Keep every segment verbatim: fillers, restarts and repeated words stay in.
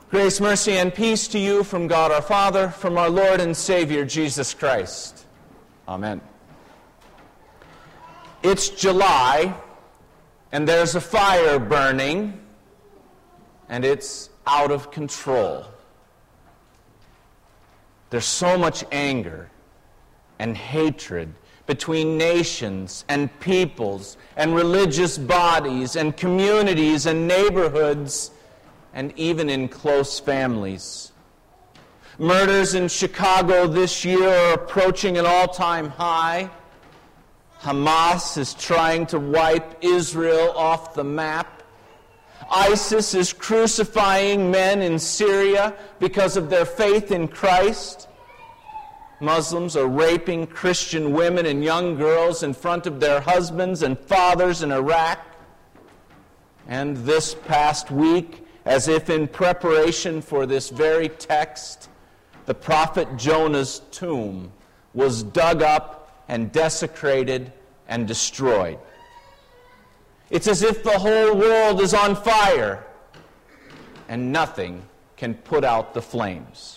Grace, mercy, and peace to you from God our Father, from our Lord and Savior, Jesus Christ. Amen. It's July, and there's a fire burning, and it's out of control. There's so much anger and hatred between nations and peoples and religious bodies and communities and neighborhoods and even in close families. Murders in Chicago this year are approaching an all-time high. Hamas is trying to wipe Israel off the map. ISIS is crucifying men in Syria because of their faith in Christ. Muslims are raping Christian women and young girls in front of their husbands and fathers in Iraq. And this past week, as if in preparation for this very text, the prophet Jonah's tomb was dug up and desecrated and destroyed. It's as if the whole world is on fire and nothing can put out the flames.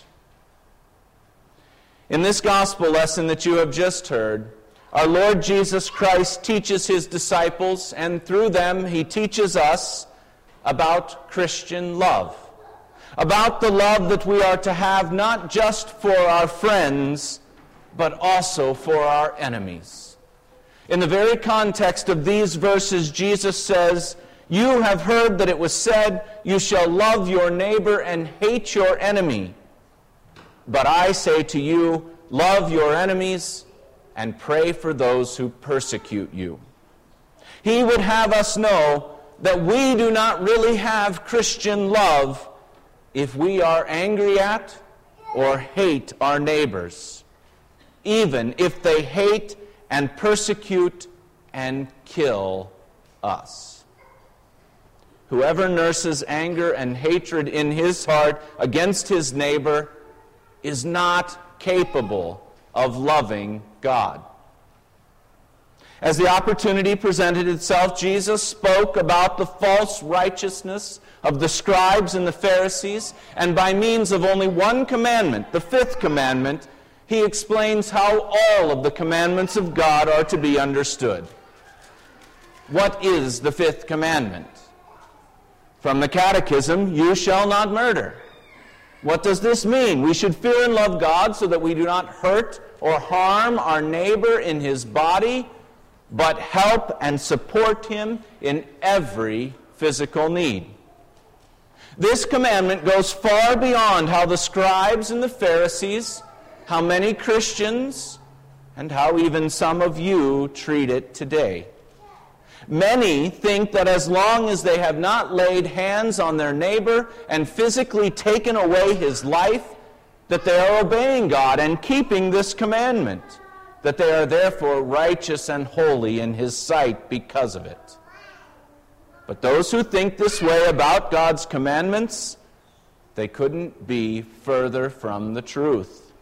In this gospel lesson that you have just heard, our Lord Jesus Christ teaches his disciples, and through them he teaches us about Christian love, about the love that we are to have not just for our friends, but also for our enemies. In the very context of these verses, Jesus says, "You have heard that it was said, 'You shall love your neighbor and hate your enemy.' But I say to you, love your enemies and pray for those who persecute you." He would have us know that we do not really have Christian love if we are angry at or hate our neighbors, even if they hate and persecute and kill us. Whoever nurses anger and hatred in his heart against his neighbor is not capable of loving God. As the opportunity presented itself, Jesus spoke about the false righteousness of the scribes and the Pharisees, and by means of only one commandment, the fifth commandment, he explains how all of the commandments of God are to be understood. What is the fifth commandment? From the Catechism, "You shall not murder." What does this mean? We should fear and love God so that we do not hurt or harm our neighbor in his body, but help and support him in every physical need. This commandment goes far beyond how the scribes and the Pharisees, how many Christians, and how even some of you treat it today. Many think that as long as they have not laid hands on their neighbor and physically taken away his life, that they are obeying God and keeping this commandment, that they are therefore righteous and holy in his sight because of it. But those who think this way about God's commandments, they couldn't be further from the truth.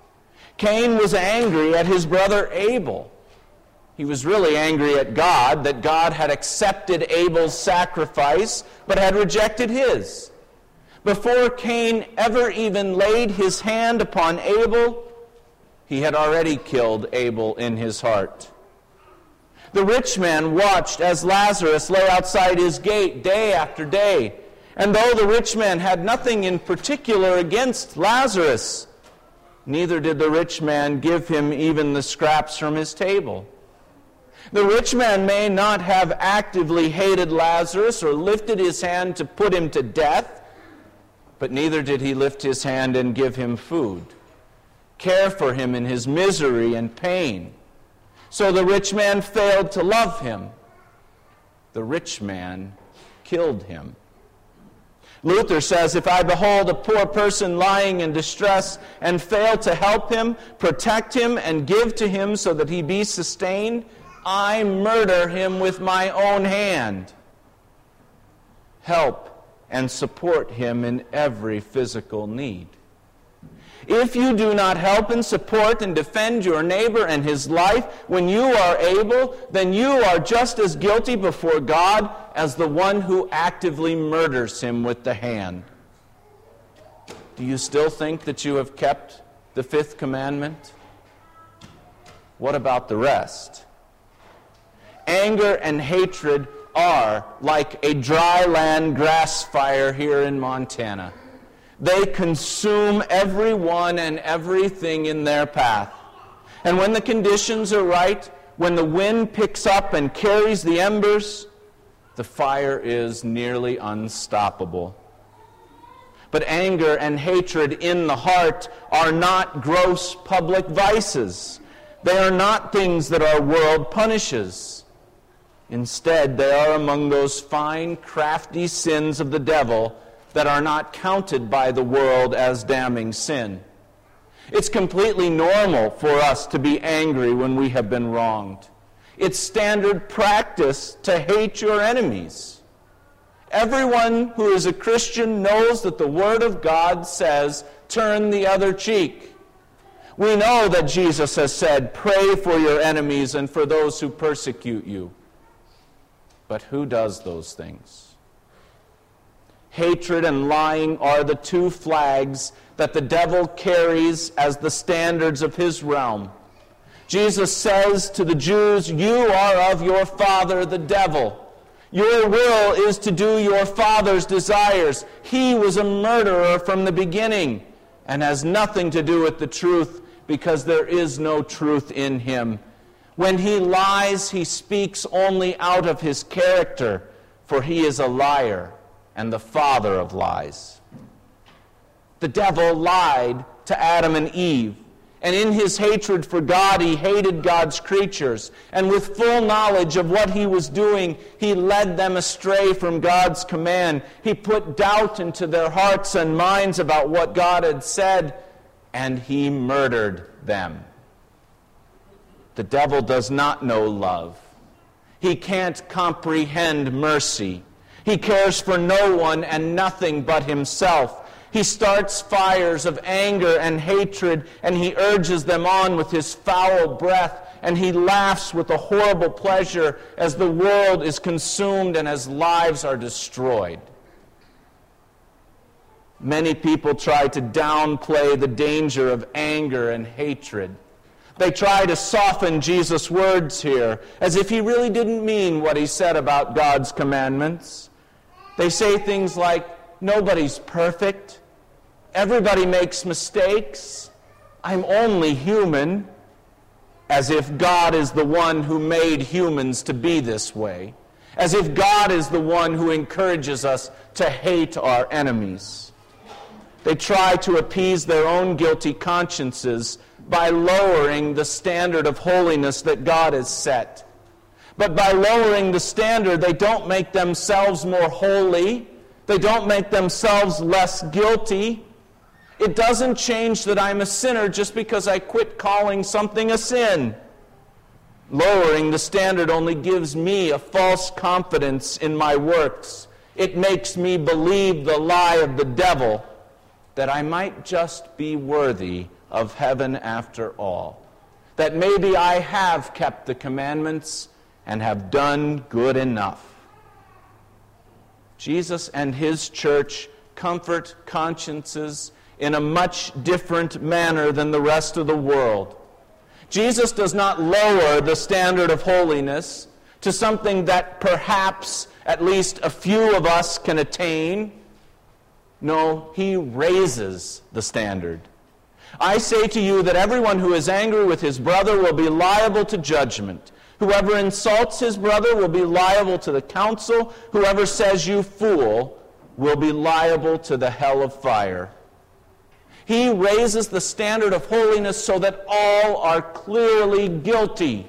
Cain was angry at his brother Abel. He was really angry at God that God had accepted Abel's sacrifice but had rejected his. Before Cain ever even laid his hand upon Abel, he had already killed Abel in his heart. The rich man watched as Lazarus lay outside his gate day after day, and though the rich man had nothing in particular against Lazarus, neither did the rich man give him even the scraps from his table. The rich man may not have actively hated Lazarus or lifted his hand to put him to death, but neither did he lift his hand and give him food, care for him in his misery and pain. So the rich man failed to love him. The rich man killed him. Luther says, "If I behold a poor person lying in distress and fail to help him, protect him, and give to him so that he be sustained, I murder him with my own hand." Help and support him in every physical need. If you do not help and support and defend your neighbor and his life when you are able, then you are just as guilty before God as the one who actively murders him with the hand. Do you still think that you have kept the fifth commandment? What about the rest? Anger and hatred are like a dry land grass fire here in Montana. They consume everyone and everything in their path. And when the conditions are right, when the wind picks up and carries the embers, the fire is nearly unstoppable. But anger and hatred in the heart are not gross public vices. They are not things that our world punishes. Instead, they are among those fine, crafty sins of the devil that are not counted by the world as damning sin. It's completely normal for us to be angry when we have been wronged. It's standard practice to hate your enemies. Everyone who is a Christian knows that the Word of God says, turn the other cheek. We know that Jesus has said, pray for your enemies and for those who persecute you. But who does those things? Hatred and lying are the two flags that the devil carries as the standards of his realm. Jesus says to the Jews, you are of your father, the devil. Your will is to do your father's desires. He was a murderer from the beginning and has nothing to do with the truth because there is no truth in him. When he lies, he speaks only out of his character, for he is a liar and the father of lies. The devil lied to Adam and Eve, and in his hatred for God, he hated God's creatures. And with full knowledge of what he was doing, he led them astray from God's command. He put doubt into their hearts and minds about what God had said, and he murdered them. The devil does not know love. He can't comprehend mercy. He cares for no one and nothing but himself. He starts fires of anger and hatred, and he urges them on with his foul breath, and he laughs with a horrible pleasure as the world is consumed and as lives are destroyed. Many people try to downplay the danger of anger and hatred. They try to soften Jesus' words here, as if he really didn't mean what he said about God's commandments. They say things like, nobody's perfect. Everybody makes mistakes. I'm only human. As if God is the one who made humans to be this way. As if God is the one who encourages us to hate our enemies. They try to appease their own guilty consciences by lowering the standard of holiness that God has set. But by lowering the standard, they don't make themselves more holy. They don't make themselves less guilty. It doesn't change that I'm a sinner just because I quit calling something a sin. Lowering the standard only gives me a false confidence in my works. It makes me believe the lie of the devil that I might just be worthy of heaven after all. That maybe I have kept the commandments and have done good enough. Jesus and his church comfort consciences in a much different manner than the rest of the world. Jesus does not lower the standard of holiness to something that perhaps at least a few of us can attain. No, he raises the standard. I say to you that everyone who is angry with his brother will be liable to judgment. Whoever insults his brother will be liable to the council. Whoever says you fool will be liable to the hell of fire. He raises the standard of holiness so that all are clearly guilty,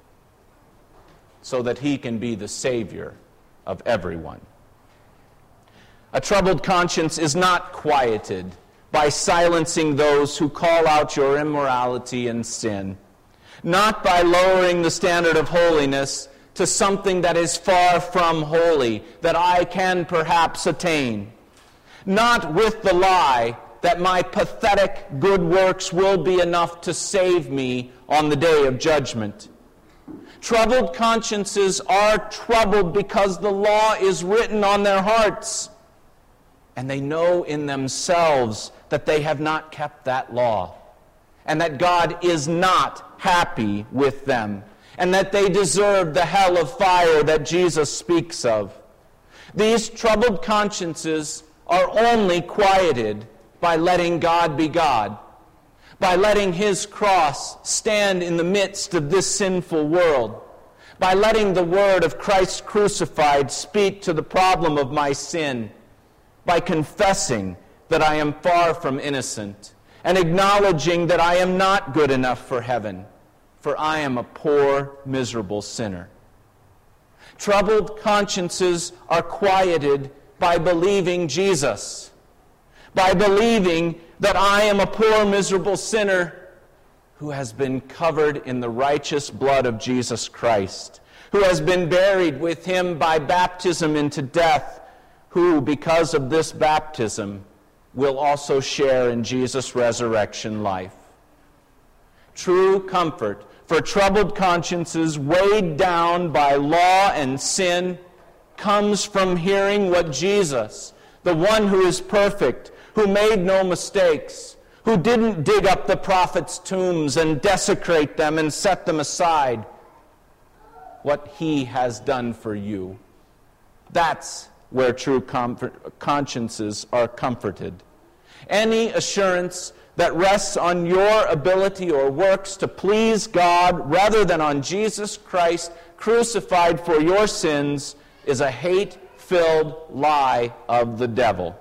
so that he can be the Savior of everyone. A troubled conscience is not quieted by silencing those who call out your immorality and sin, not by lowering the standard of holiness to something that is far from holy, that I can perhaps attain, not with the lie that my pathetic good works will be enough to save me on the day of judgment. Troubled consciences are troubled because the law is written on their hearts. and they know in themselves that they have not kept that law, and that God is not happy with them, and that they deserve the hell of fire that Jesus speaks of. These troubled consciences are only quieted by letting God be God, by letting His cross stand in the midst of this sinful world, by letting the word of Christ crucified speak to the problem of my sin, by confessing that I am far from innocent, and acknowledging that I am not good enough for heaven, for I am a poor, miserable sinner. Troubled consciences are quieted by believing Jesus, by believing that I am a poor, miserable sinner who has been covered in the righteous blood of Jesus Christ, who has been buried with Him by baptism into death, who, because of this baptism, will also share in Jesus' resurrection life. True comfort for troubled consciences weighed down by law and sin comes from hearing what Jesus, the one who is perfect, who made no mistakes, who didn't dig up the prophets' tombs and desecrate them and set them aside, what He has done for you. That's where true comfort, consciences are comforted. Any assurance that rests on your ability or works to please God rather than on Jesus Christ crucified for your sins is a hate-filled lie of the devil.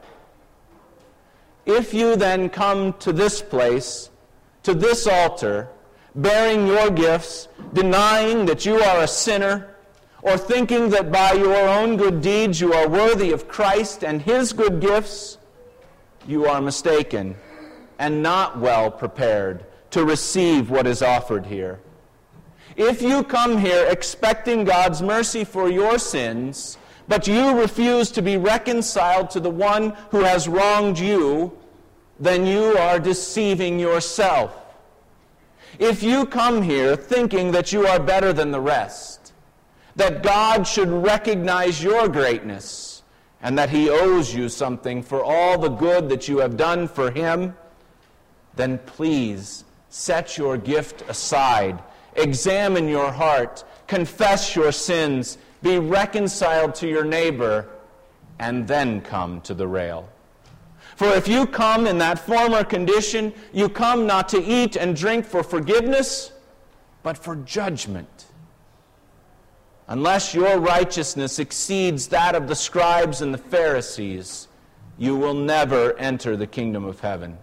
If you then come to this place, to this altar, bearing your gifts, denying that you are a sinner, or thinking that by your own good deeds you are worthy of Christ and His good gifts, you are mistaken and not well prepared to receive what is offered here. If you come here expecting God's mercy for your sins, but you refuse to be reconciled to the one who has wronged you, then you are deceiving yourself. If you come here thinking that you are better than the rest, that God should recognize your greatness, and that He owes you something for all the good that you have done for Him, then please set your gift aside, examine your heart, confess your sins, be reconciled to your neighbor, and then come to the rail. For if you come in that former condition, you come not to eat and drink for forgiveness, but for judgment. Unless your righteousness exceeds that of the scribes and the Pharisees, you will never enter the kingdom of heaven.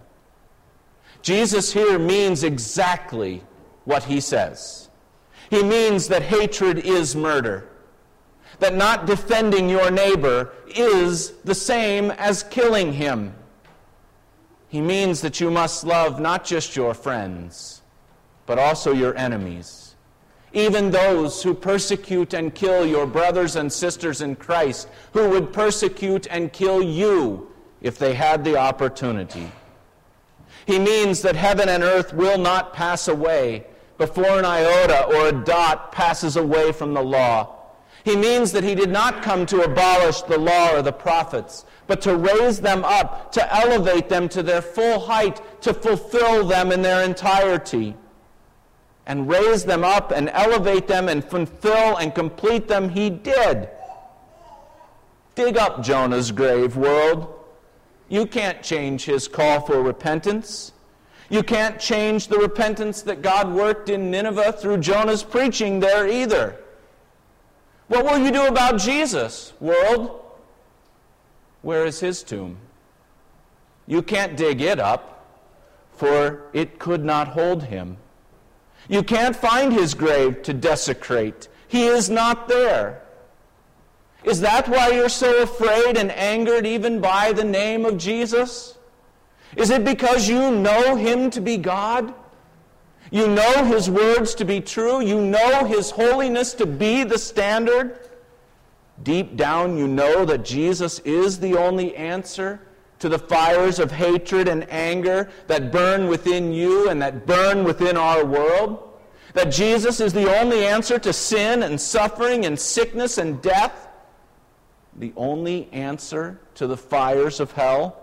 Jesus here means exactly what He says. He means that hatred is murder, that not defending your neighbor is the same as killing him. He means that you must love not just your friends, but also your enemies, even those who persecute and kill your brothers and sisters in Christ, who would persecute and kill you if they had the opportunity. He means that heaven and earth will not pass away before an iota or a dot passes away from the law. He means that He did not come to abolish the law or the prophets, but to raise them up, to elevate them to their full height, to fulfill them in their entirety. And raise them up and elevate them and fulfill and complete them He did. Dig up Jonah's grave, world. You can't change his call for repentance. You can't change the repentance that God worked in Nineveh through Jonah's preaching there either. What will you do about Jesus, world? Where is His tomb? You can't dig it up, for it could not hold Him. You can't find His grave to desecrate. He is not there. Is that why you're so afraid and angered even by the name of Jesus? Is it because you know Him to be God? You know His words to be true? You know His holiness to be the standard? Deep down you know that Jesus is the only answer to the fires of hatred and anger that burn within you and that burn within our world? That Jesus is the only answer to sin and suffering and sickness and death? the only answer to the fires of hell?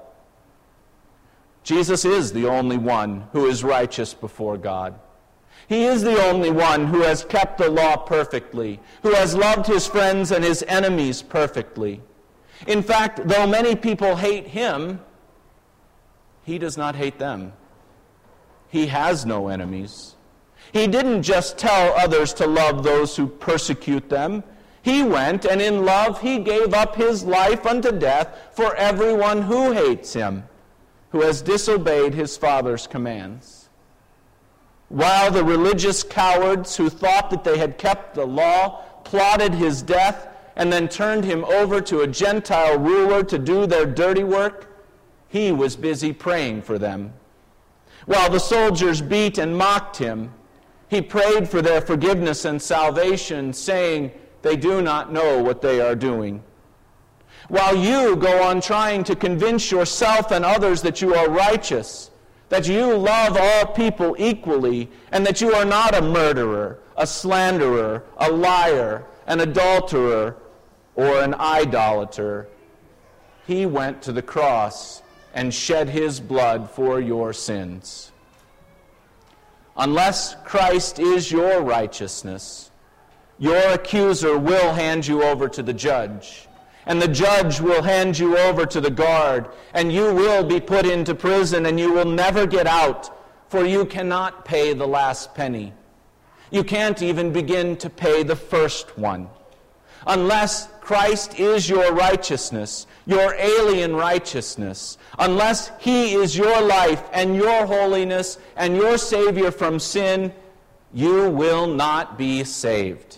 Jesus is the only one who is righteous before God. He is the only one who has kept the law perfectly, who has loved his friends and his enemies perfectly. In fact, though many people hate him, he does not hate them. He has no enemies. He didn't just tell others to love those who persecute them. He went, and in love he gave up his life unto death for everyone who hates him, who has disobeyed his Father's commands. While the religious cowards who thought that they had kept the law plotted his death and then turned him over to a Gentile ruler to do their dirty work, he was busy praying for them. While the soldiers beat and mocked him, he prayed for their forgiveness and salvation, saying, "They do not know what they are doing." While you go on trying to convince yourself and others that you are righteous, that you love all people equally, and that you are not a murderer, a slanderer, a liar, an adulterer, or an idolater, he went to the cross and shed his blood for your sins. Unless Christ is your righteousness, your accuser will hand you over to the judge, and the judge will hand you over to the guard, and you will be put into prison, and you will never get out, for you cannot pay the last penny. You can't even begin to pay the first one. Unless Christ is your righteousness, your alien righteousness, unless he is your life and your holiness and your Savior from sin, you will not be saved.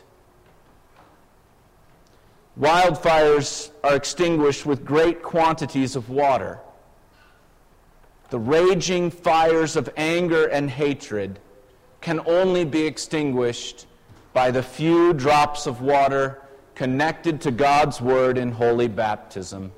Wildfires are extinguished with great quantities of water. The raging fires of anger and hatred can only be extinguished by the few drops of water connected to God's Word in holy baptism.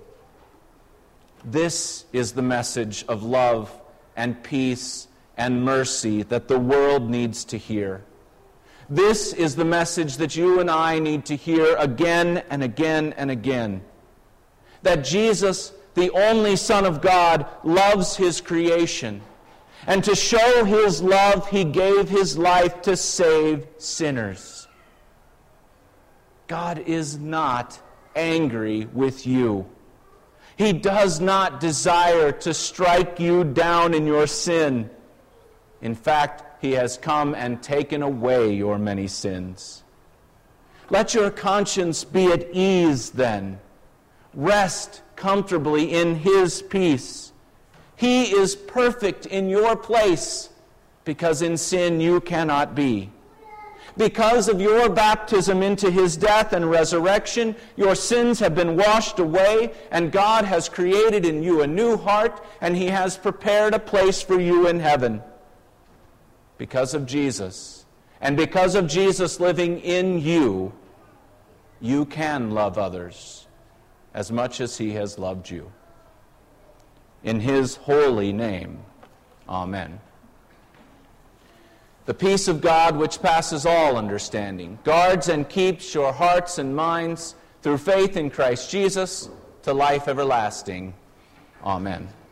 This is the message of love and peace and mercy that the world needs to hear. This is the message that you and I need to hear again and again and again. That Jesus, the only Son of God, loves his creation. And to show his love, he gave his life to save sinners. God is not angry with you. He does not desire to strike you down in your sin. In fact, he has come and taken away your many sins. Let your conscience be at ease then. Rest comfortably in his peace. He is perfect in your place, because in sin you cannot be. Because of your baptism into his death and resurrection, your sins have been washed away, and God has created in you a new heart, and he has prepared a place for you in heaven. Because of Jesus, and because of Jesus living in you, you can love others as much as he has loved you. In his holy name, amen. The peace of God, which passes all understanding, guards and keeps your hearts and minds through faith in Christ Jesus to life everlasting. Amen.